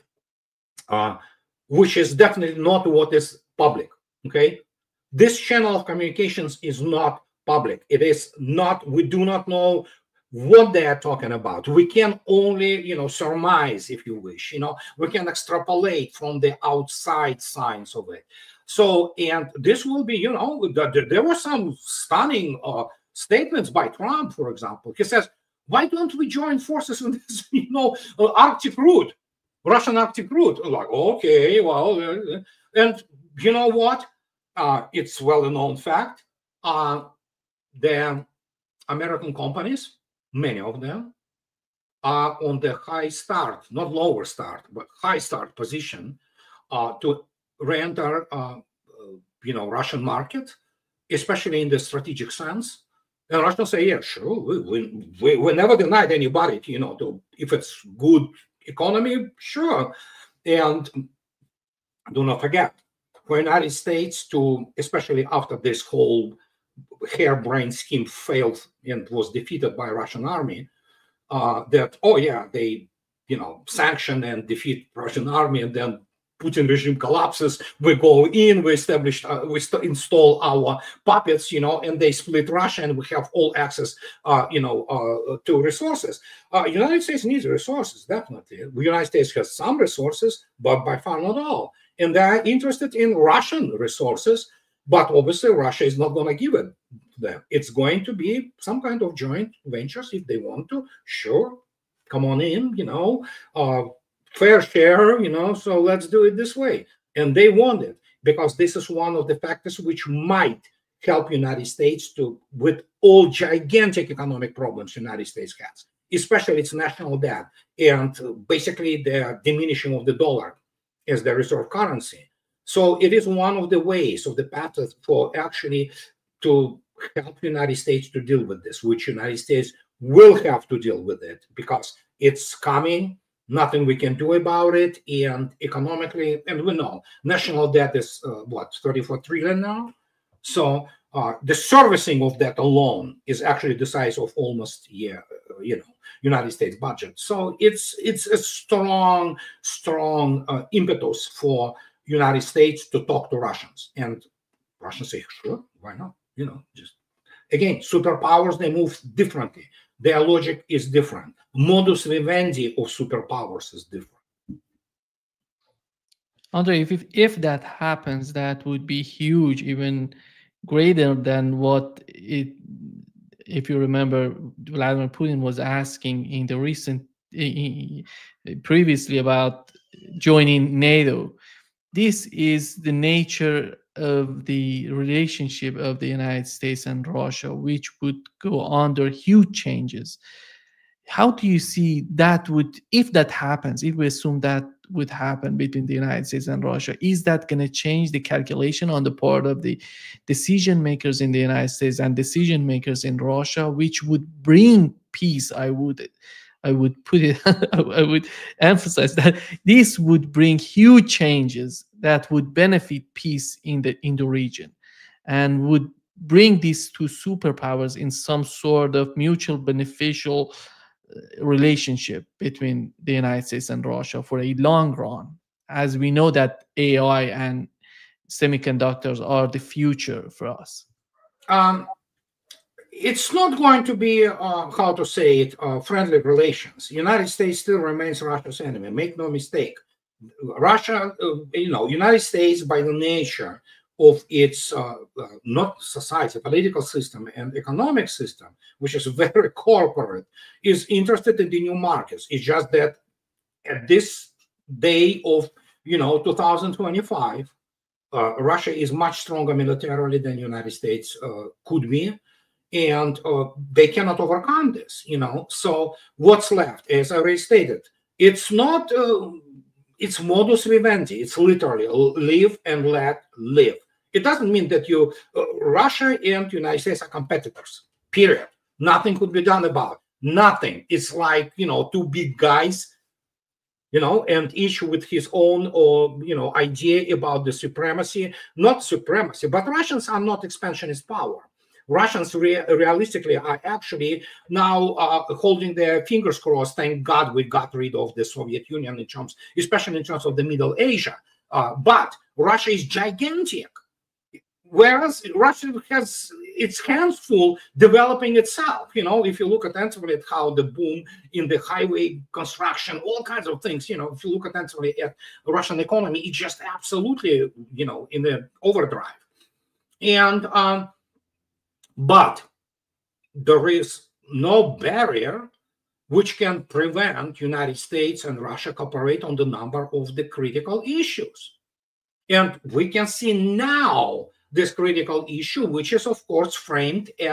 [SPEAKER 2] which is definitely not what is public. Okay, this channel of communications is not public. It is not. We do not know what they are talking about. We can only, surmise, if you wish. We can extrapolate from the outside signs of it. So, and this will be, there were some stunning statements by Trump, for example. He says, why don't we join forces in this, Arctic route, Russian Arctic route? Like, okay, well, and you know what? It's well-known fact. The American companies, many of them, are on the high start, not lower start, but high start position to re-enter, Russian market, especially in the strategic sense. And Russians say, yeah, sure, we never denied anybody, if it's good economy, sure. And do not forget, for the United States to, especially after this whole harebrained scheme failed and was defeated by Russian army, that, oh yeah, they, sanction and defeat Russian army, and then Putin regime collapses, we go in, we establish, install our puppets, and they split Russia, and we have all access, to resources. United States needs resources, definitely. The United States has some resources, but by far not all. And they're interested in Russian resources, but obviously Russia is not going to give it to them. It's going to be some kind of joint ventures if they want to. Sure, come on in, fair share, so let's do it this way. And they want it because this is one of the factors which might help United States with all gigantic economic problems United States has, especially its national debt and basically the diminishing of the dollar as the reserve currency. So it is one of the ways of the path for actually to help United States to deal with this, which United States will have to deal with it because it's coming. Nothing we can do about it, and economically, and we know national debt is 34 trillion now. So the servicing of that alone is actually the size of almost United States budget. So it's a strong impetus for United States to talk to Russians, and Russians say, sure, why not? Just again, superpowers, they move differently. Their logic is different. Modus vivendi of superpowers is different.
[SPEAKER 1] Andrei, if that happens, that would be huge, even greater than what if you remember, Vladimir Putin was asking in the previously about joining NATO. This is the nature of the relationship of the United States and Russia, which would go under huge changes. How do you see that if that happens, if we assume that would happen between the United States and Russia, is that going to change the calculation on the part of the decision makers in the United States and decision makers in Russia, which would bring peace? I would put it, I would emphasize that this would bring huge changes that would benefit peace in the region and would bring these two superpowers in some sort of mutual beneficial relationship between the United States and Russia for a long run, as we know that AI and semiconductors are the future for us.
[SPEAKER 2] It's not going to be, how to say it, friendly relations. United States still remains Russia's enemy. Make no mistake. Russia, United States, by the nature of its not society, political system and economic system, which is very corporate, is interested in the new markets. It's just that at this day of 2025, Russia is much stronger militarily than the United States could be, and they cannot overcome this. So what's left, as I already stated, it's not. It's modus vivendi. It's literally live and let live. It doesn't mean that Russia and the United States are competitors, period. Nothing could be done about it. Nothing. It's like, two big guys, and each with his own, idea about the supremacy. Not supremacy, but Russians are not expansionist power. Russians realistically are actually now holding their fingers crossed. Thank God we got rid of the Soviet Union especially in terms of the Middle Asia. But Russia is gigantic. Whereas Russia has its hands full developing itself. If you look attentively at how the boom in the highway construction, all kinds of things, if you look attentively at the Russian economy, it's just absolutely, in the overdrive. And, but there is no barrier which can prevent United States and Russia cooperate on the number of the critical issues. And we can see now this critical issue, which is, of course, framed as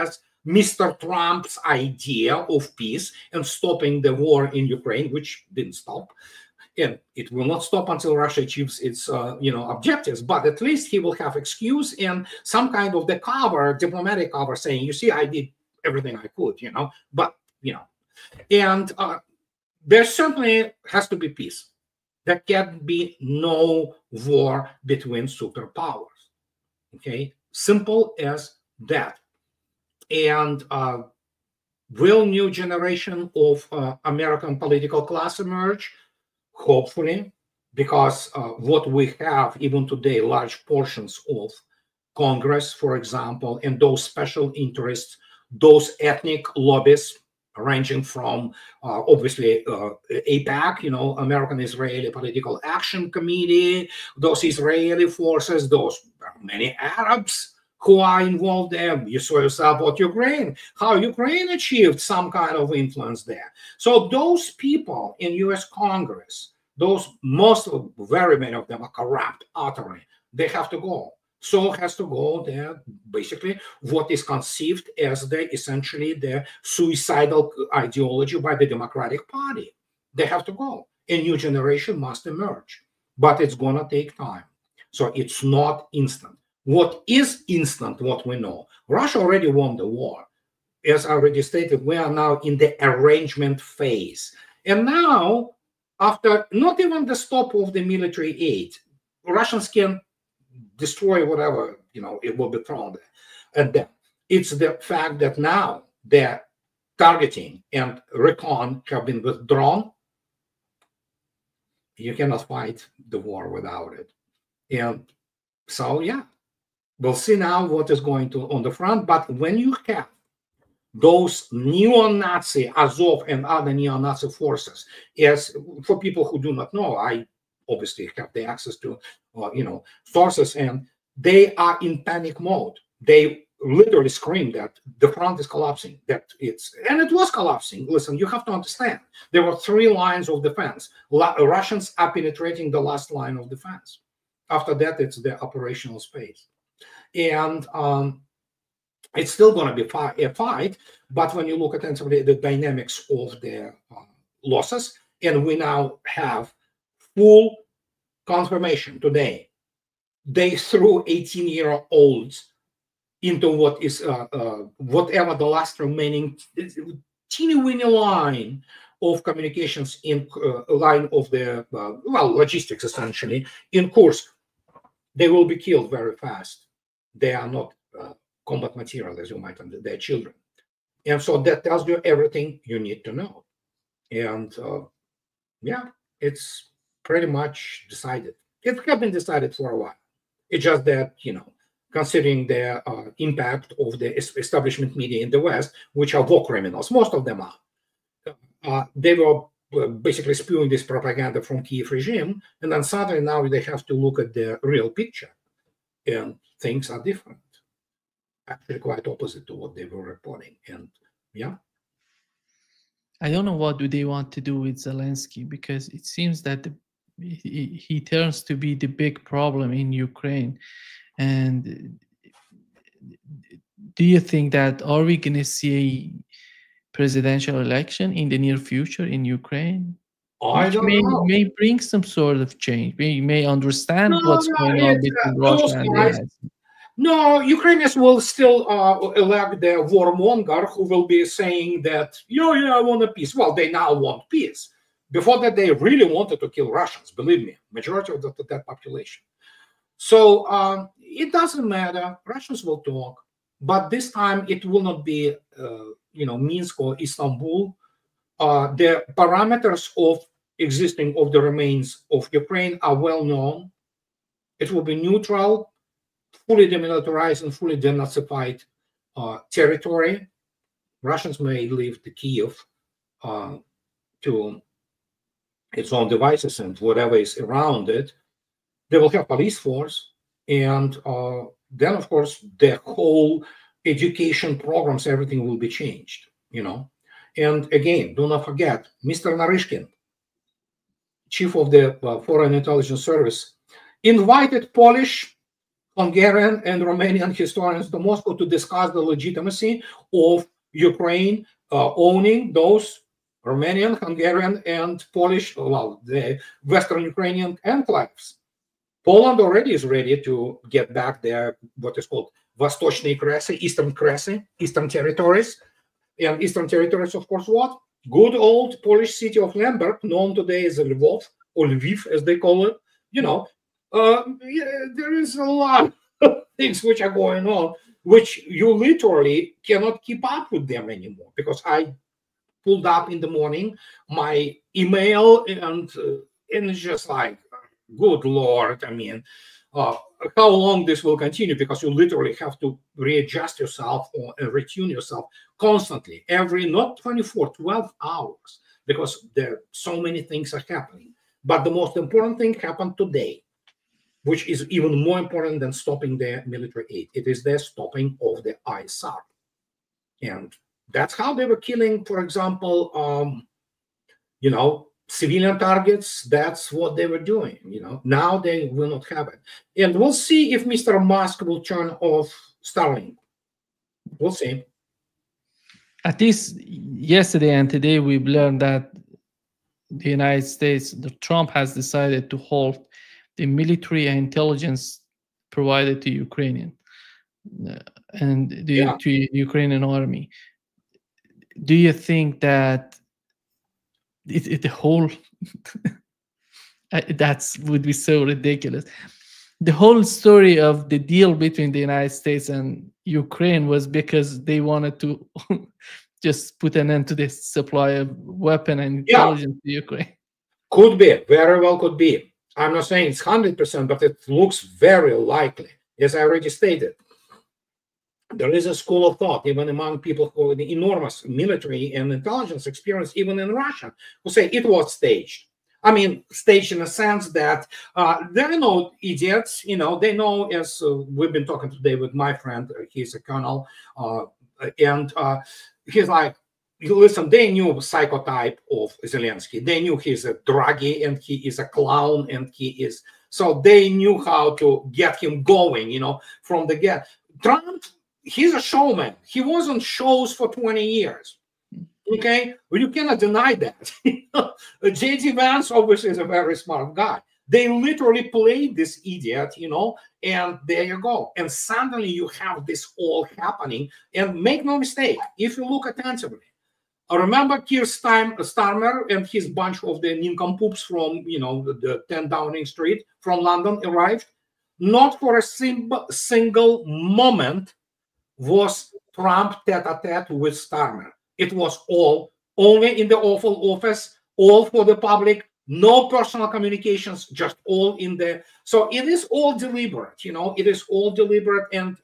[SPEAKER 2] Mr. Trump's idea of peace and stopping the war in Ukraine, which didn't stop. And it will not stop until Russia achieves its, objectives. But at least he will have excuse and some kind of the cover, diplomatic cover, saying, "You see, I did everything I could, But and there certainly has to be peace. There can be no war between superpowers. Okay, simple as that. And will new generation of American political class emerge? Hopefully, because what we have even today, large portions of Congress, for example, and those special interests, those ethnic lobbies, ranging from obviously AIPAC, American Israeli Political Action Committee, those Israeli forces, those many Arabs who are involved there. You saw yourself what Ukraine, how Ukraine achieved some kind of influence there. So those people in US Congress, very many of them are corrupt, utterly. They have to go. So has to go there, basically, what is conceived as essentially the suicidal ideology by the Democratic Party. They have to go. A new generation must emerge. But it's going to take time. So it's not instant. What is instant, what we know? Russia already won the war. As already stated, we are now in the arrangement phase. And now, after not even the stop of the military aid, Russians can destroy whatever, it will be thrown there. And then it's the fact that now their targeting and recon have been withdrawn. You cannot fight the war without it. And so, yeah, we'll see now what is going to on the front. But when you have those neo-Nazi, Azov and other neo-Nazi forces, as for people who do not know, I obviously have the access to, sources, and they are in panic mode. They literally scream that the front is collapsing, and it was collapsing. Listen, you have to understand, there were 3 lines of defense. Russians are penetrating the last line of defense. After that, it's the operational space. And it's still going to be a fight, but when you look attentively at the dynamics of the losses, and we now have full confirmation today, they threw 18-year-olds into what is whatever the last remaining teeny-weeny line of communications in line of the logistics, essentially, in Kursk. They will be killed very fast. They are not combat material, as you might understand. They're children. And so that tells you everything you need to know. And yeah, it's pretty much decided. It has been decided for a while. It's just that, considering the impact of the establishment media in the West, which are war criminals, most of them are, they were basically spewing this propaganda from Kiev regime, and then suddenly now they have to look at the real picture, and things are different. Actually, quite opposite to what they were reporting. And yeah,
[SPEAKER 1] I don't know what do they want to do with Zelensky, because it seems that he turns to be the big problem in Ukraine. And do you think that are we going to see a presidential election in the near future in Ukraine?
[SPEAKER 2] I don't know.
[SPEAKER 1] May bring some sort of change. We may understand what's going on between Russia and the United States.
[SPEAKER 2] No, Ukrainians will still elect the warmonger who will be saying that, I want a peace. Well, they now want peace. Before that, they really wanted to kill Russians, believe me, majority of that population. So it doesn't matter. Russians will talk, but this time it will not be, Minsk or Istanbul. The parameters of existing of the remains of Ukraine are well known. It will be neutral, fully demilitarized and fully denazified territory. Russians may leave the Kiev to its own devices and whatever is around it. They will have police force, and then, of course, the whole education programs, everything will be changed, And again, do not forget, Mr. Naryshkin, chief of the Foreign Intelligence Service, invited Polish Hungarian and Romanian historians to Moscow to discuss the legitimacy of Ukraine owning those Romanian, Hungarian, and Polish, well, the Western Ukrainian enclaves. Poland already is ready to get back their, what is called Vostochny Kresy, Eastern Kresy, Eastern territories. And Eastern territories, of course, what? Good old Polish city of Lemberg, known today as Lvov, or Lviv, as they call it. You know, there is a lot of things which are going on, which you literally cannot keep up with them anymore. Because I pulled up in the morning my email, and it's just like, good Lord, I mean, how long this will continue, because you literally have to readjust yourself or retune yourself constantly, every, not 24, 12 hours, because there so many things are happening. But the most important thing happened today, which is even more important than stopping the military aid. It is the stopping of the ISAR. And that's how they were killing, for example, you know, civilian targets. That's what they were doing. You know, now they will not have it. And we'll see if Mr. Musk will turn off Starlink. We'll see.
[SPEAKER 1] At least yesterday and today, we've learned that the United States, Trump has decided to halt the military and intelligence provided to Ukrainian and to Ukrainian army. Do you think that the whole that would be so ridiculous? The whole story of the deal between the United States and Ukraine was because they wanted to just put an end to this supply of weapon and intelligence to Ukraine.
[SPEAKER 2] Could be, very well could be. I'm not saying it's 100%, but it looks very likely. As I already stated, there is a school of thought, even among people who have the enormous military and intelligence experience, even in Russia, who say it was staged. I mean, staged in a sense that there are no idiots, you know, they know, as we've been talking today with my friend, he's a colonel, and he's like, listen, they knew the psychotype of Zelensky. They knew he's a druggie and he is a clown and he is, so they knew how to get him going, you know, from the get. Trump, he's a showman. He was on shows for 20 years. Okay, well, you cannot deny that. J.D. Vance obviously is a very smart guy. They literally played this idiot, you know, and there you go. And suddenly you have this all happening. And make no mistake, if you look attentively, remember Keir Starmer and his bunch of the nincompoops from, you know, the 10 Downing Street from London arrived? Not for a single moment was Trump tete-a-tete with Starmer. It was all only in the Oval Office, all for the public, no personal communications, just all in the. So it is all deliberate, you know, it is all deliberate. And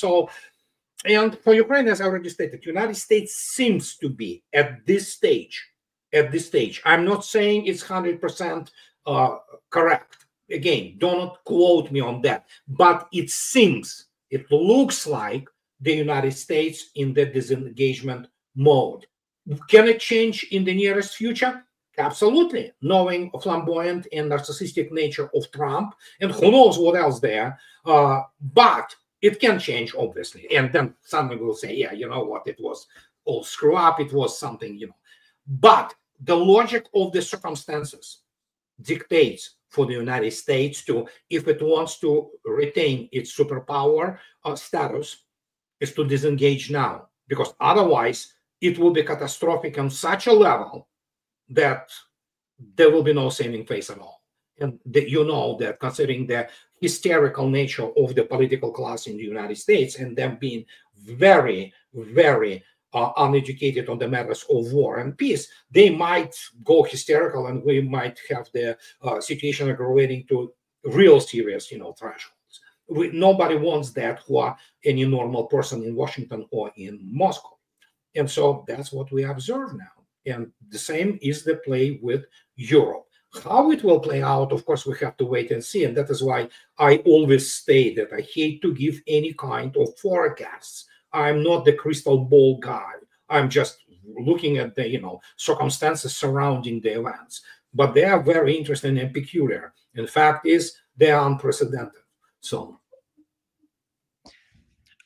[SPEAKER 2] and for Ukraine, as I already stated, the United States seems to be at this stage, I'm not saying it's 100% correct. Again, do not quote me on that, but it seems, it looks like the United States in the disengagement mode. Can it change in the nearest future? Absolutely, knowing flamboyant and narcissistic nature of Trump, and who knows what else there, but it can change, obviously. And then someone will say, yeah, you know what, it was all screw up, it was something, you know. But the logic of the circumstances dictates for the United States to, if it wants to retain its superpower status, is to disengage now, because otherwise it will be catastrophic on such a level that there will be no saving face at all. And you know that considering the hysterical nature of the political class in the United States and them being very, very uneducated on the matters of war and peace, they might go hysterical and we might have the situation aggravating to real serious, you know, thresholds. Nobody wants that who are any normal person in Washington or in Moscow. And so that's what we observe now. And the same is the play with Europe. How it will play out, of course, we have to wait and see. And that is why I always say that I hate to give any kind of forecasts. I'm not the crystal ball guy. I'm just looking at the, you know, circumstances surrounding the events. But they are very interesting and peculiar. And the fact is, they are unprecedented. So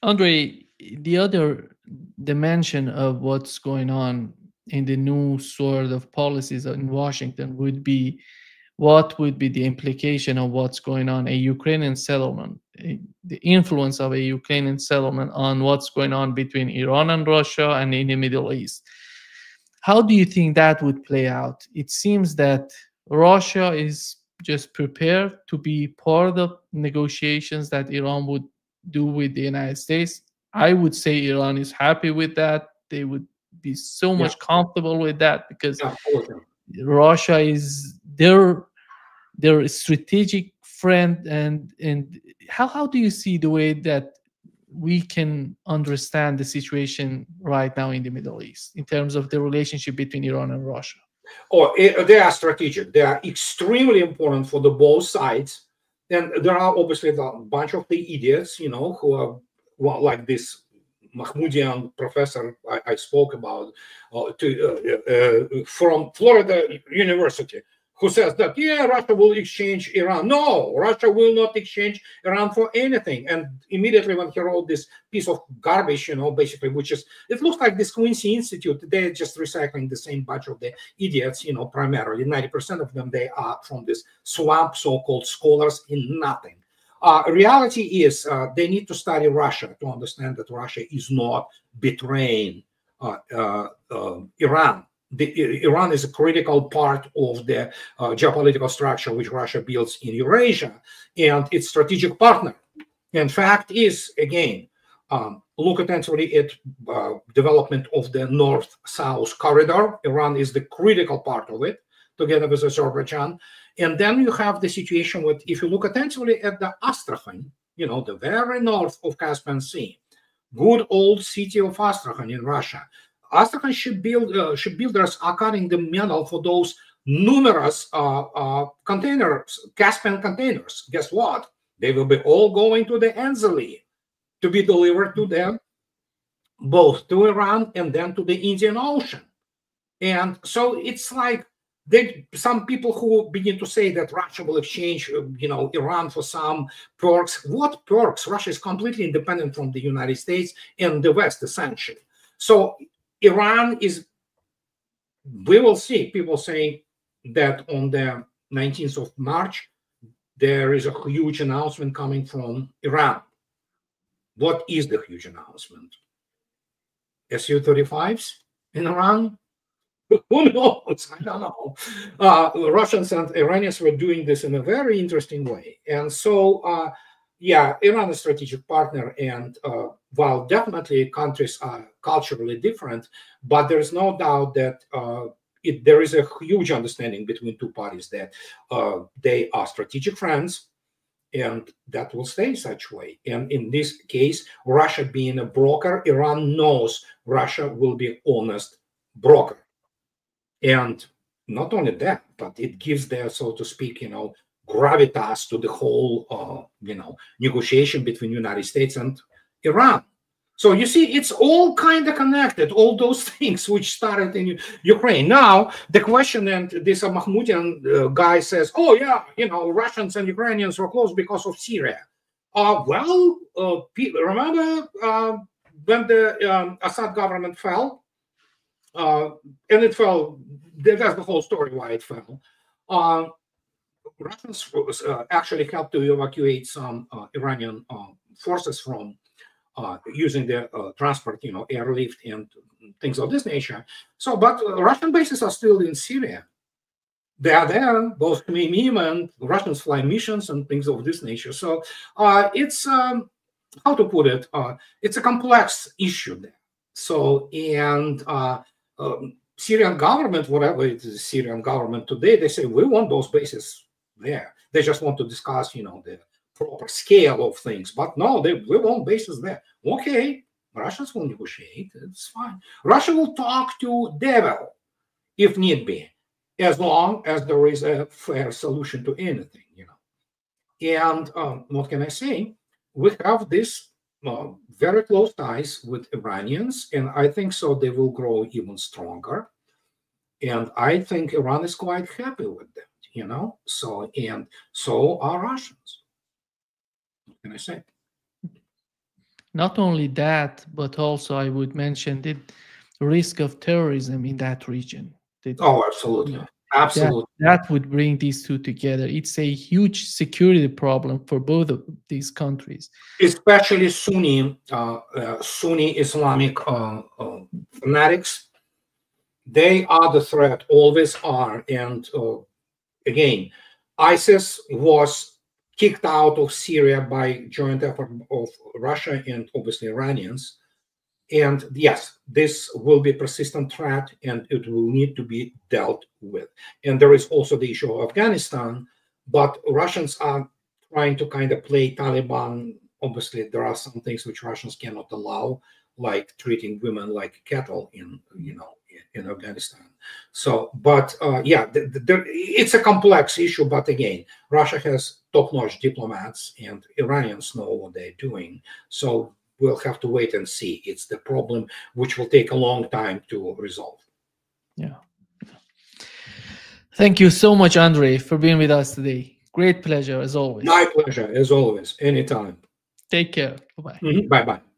[SPEAKER 1] Andre, the other dimension of what's going on in the new sort of policies in Washington would be what would be the implication of what's going on a Ukrainian settlement, the influence of a Ukrainian settlement on what's going on between Iran and Russia and in the Middle East. How do you think that would play out? It seems that Russia is just prepared to be part of negotiations that Iran would do with the United States. I would say Iran is happy with that. They would be so
[SPEAKER 2] Yeah,
[SPEAKER 1] much comfortable with that because
[SPEAKER 2] yeah, okay.
[SPEAKER 1] Russia is their strategic friend. And how do you see the way that we can understand the situation right now in the Middle East in terms of the relationship between Iran and Russia?
[SPEAKER 2] Oh, they are strategic. They are extremely important for the both sides. And there are obviously a bunch of the idiots, you know, who are well, like this Mahmoudian professor I spoke about from Florida University, who says that, yeah, Russia will exchange Iran. No, Russia will not exchange Iran for anything. And immediately when he wrote this piece of garbage, you know, basically, which is, it looks like this Quincy Institute, they're just recycling the same bunch of the idiots, you know, primarily 90% of them, they are from this swamp, so-called scholars in nothing. Reality is they need to study Russia to understand that Russia is not betraying Iran. Iran is a critical part of the geopolitical structure which Russia builds in Eurasia and its strategic partner. And fact is, again, look attentively at development of the North-South corridor. Iran is the critical part of it, together with Azerbaijan. And then you have the situation with, if you look attentively at the Astrakhan, you know, the very north of Caspian Sea, good old city of Astrakhan in Russia. Astrakhan shipbuilders are cutting the metal for those numerous containers, Caspian containers. Guess what? They will be all going to the Anzali to be delivered to them, both to Iran and then to the Indian Ocean. And so it's like some people who begin to say that Russia will exchange, you know, Iran for some perks. What perks? Russia is completely independent from the United States and the West, essentially. So Iran is, we will see people say that on the 19th of March, there is a huge announcement coming from Iran. What is the huge announcement? Su-35s in Iran? Who knows? I don't know. Russians and Iranians were doing this in a very interesting way. And so, yeah, Iran is a strategic partner. And while definitely countries are culturally different, but there's no doubt that there is a huge understanding between two parties that they are strategic friends, and that will stay such way. And in this case, Russia being a broker, Iran knows Russia will be honest broker. And not only that, but it gives their, so to speak, you know, gravitas to the whole, you know, negotiation between United States and Iran. So you see, it's all kind of connected, all those things which started in Ukraine. Now, the question, and this Mahmoudian guy says, oh, yeah, you know, Russians and Ukrainians were close because of Syria. Well, remember when the Assad government fell? And it fell, that's the whole story why it fell. Russians actually helped to evacuate some Iranian forces from using the transport, you know, airlift and things of this nature. So, but Russian bases are still in Syria. They are there, both Mimim and Russians fly missions and things of this nature. So it's, how to put it, it's a complex issue there. So, and Syrian government, whatever it is, Syrian government today, they say, we want those bases there. They just want to discuss, you know, the proper scale of things. But no, we want bases there. Okay, Russians will negotiate. It's fine. Russia will talk to devil if need be, as long as there is a fair solution to anything, you know. And what can I say? We have this very close ties with Iranians, and I think so they will grow even stronger. And I think Iran is quite happy with them, you know. So, and so are Russians. What can I say?
[SPEAKER 1] Not only that, but also I would mention the risk of terrorism in that region.
[SPEAKER 2] Oh, absolutely. Absolutely.
[SPEAKER 1] That would bring these two together. It's a huge security problem for both of these countries.
[SPEAKER 2] Especially Sunni Islamic fanatics. They are the threat, always are. And again, ISIS was kicked out of Syria by joint effort of Russia and obviously Iranians. And yes, this will be a persistent threat and it will need to be dealt with. And there is also the issue of Afghanistan, but Russians are trying to kind of play Taliban. Obviously, there are some things which Russians cannot allow, like treating women like cattle in Afghanistan. So, but yeah, it's a complex issue. But again, Russia has top-notch diplomats, and Iranians know what they're doing. So we'll have to wait and see. It's the problem which will take a long time to resolve.
[SPEAKER 1] Yeah. Thank you so much, Andrei, for being with us today. Great pleasure, as always.
[SPEAKER 2] My pleasure, as always. Anytime.
[SPEAKER 1] Take care. Bye-bye.
[SPEAKER 2] Bye-bye.